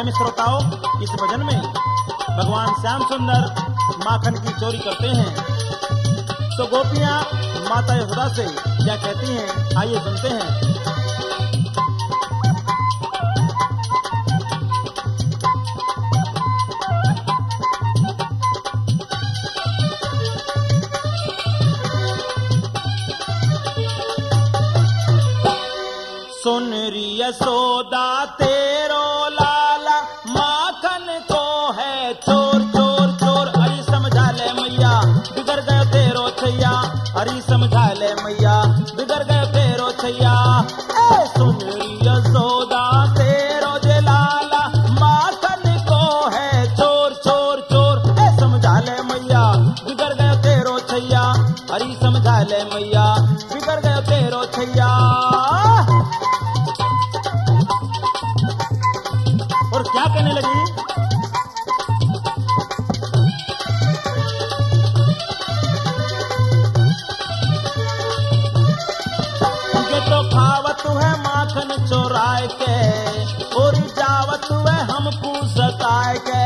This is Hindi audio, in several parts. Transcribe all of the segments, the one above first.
प्रेमी श्रोताओं, इस भजन में भगवान श्याम सुंदर माखन की चोरी करते हैं। तो गोपियां माता यशोदा से क्या कहती हैं, आइए सुनते हैं। सुन री यशोदा तेरो लाला माखन को है चोर चोर चोर। हरी समझा ले मैया बिगड़ गए तेरो छैया, हरी समझा ले मैया बिगड़ गए तेरो छैया। ए सुन री यशोदा तेरो जे लाला माखन को है चोर चोर चोर। ए समझा ले मैया बिगड़ गए तेरो छैया, हरी समझा ले मैया बिगड़ गए तेरो छैया। और क्या कहने लगी, ये तो खावत है माखन चोराए के, और जावत है हमको सताए के।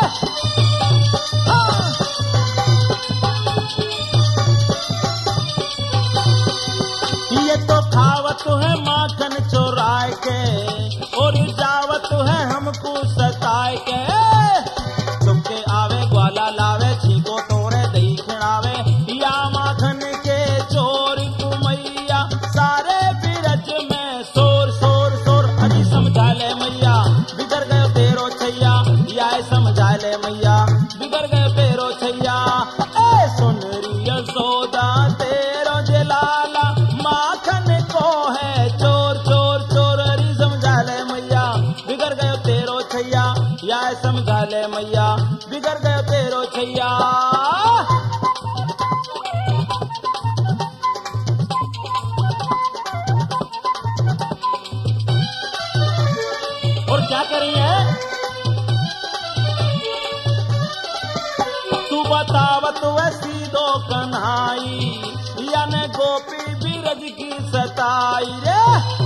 ये तो खावत है माखन चोराए के, और जावत है हमको सताए के। चुपके आवे ग्वाला लावे, छीको तोरे दही खिलावे, या माखन के चोर तू मैया सारे बिरज में शोर शोर शोर। हरी समझा ले मैया बिगड़ गए तेरो छैया, या समझा ले मैया बिगड़ गए तेरो छैया। ए सुन री यशोदा तेरो जे लाला माखन को है चोर चोर चोर। हरी समझा ले मैया बिगड़ गए तेरो छैया, या समझा ले मैया बिगड़ गए तेरो छैया। और क्या कर रही है, तू बतावत वह सीधो कन्हाई, या ने गोपी बीरज की सताई रे।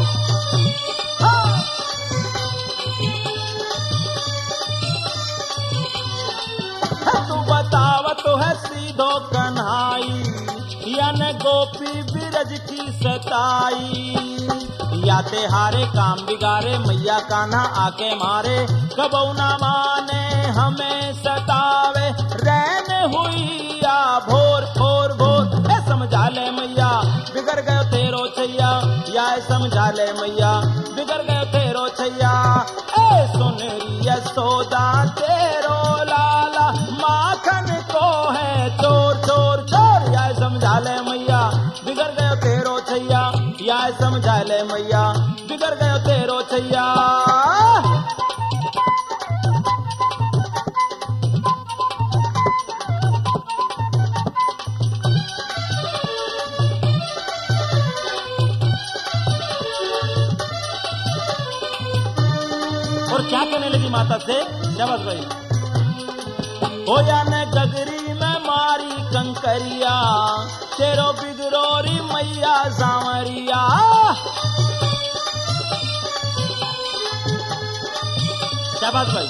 तू बतावत है सीधो कन्हाई, या ने गोपी बीरज की सताई। या ते हारे काम बिगारे मैया कान्हा आके मारे, कबौ ना माने हमें सतावे, रहने हुई या भोर भोर भोर। ए समझा ले मैया बिगड़ गए तेरो छैया, या समझा ले मैया बिगड़ गए तेरो छैया। ए सुन री यशोदा तेरो लाला माखन को है चोर चोर चोर। या समझा ले मैया बिगड़ गए तेरो छैया, या समझा ले मैया बिगड़ गए तेरो छैया। और क्या कहने लगी माता से, शाबाश भाई। हो या ने गगरी में मारी कंकरिया, तेरो बिगड़ोरी मैया सांवरिया। शाबाश भाई।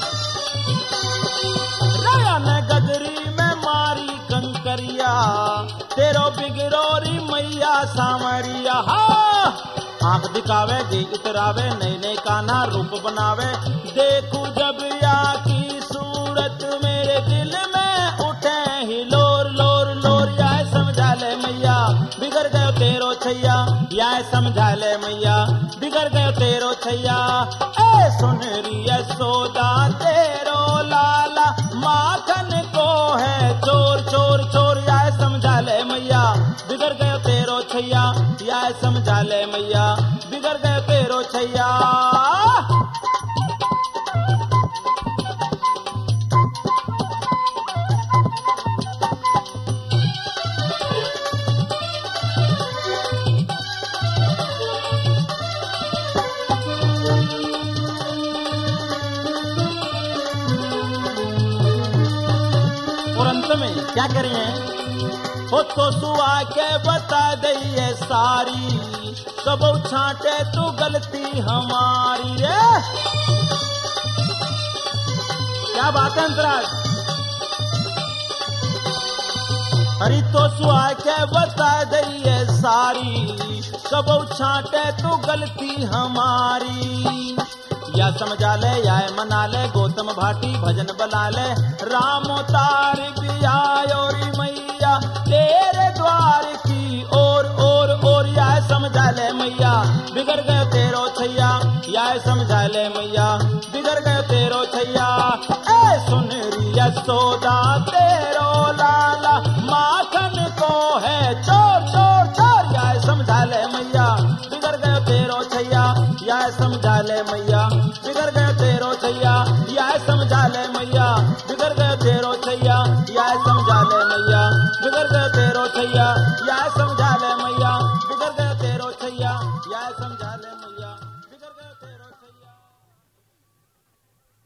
रया ने गगरी में मारी कंकरिया, तेरो बिगड़ोरी मैया सांवरिया। आंख दिखावे जी इतरावे, नई नई कान्हा रूप बनावे, देखू जब या की सूरत मेरे दिल में उठे ही लोर लोर लोर। या समझा ले मैया बिगड़ गए तेरो छैया, या समझा ले मैया बिगड़ गए तेरो छैया। ए सुन री यशोदा तेरो लाला माखन को है चोर चोर चोर। या समझा ले मैया बिगड़ गए तेरो छैया, या समझा ले मैया बिगड़ गए तेरो छैया। और अंत में क्या करें, हो तो सुआ के बता दइए सारी, कबो छाटे तू गलती हमारी रे। क्या बात है अंतराज। अरे तो सुहा के बता दइए सारी, सब छाटे तो गलती हमारी। या समझा ले या मना ले, गौतम भाटी भजन बला ले, राम तार बिया और मैया तेरे द्वार की और या समझा ले मैया बिगड़ गए तेरो छैया, या समझा ले मैया बिगड़ गए तेरो छैया। ए सुन री यशोदा तेरो लाला माखन को है चोर चोर चोर, या समझा ले मैया बिगड़ गए तेरो छैया, या समझा ले मैया बिगड़ गए तेरो छैया, या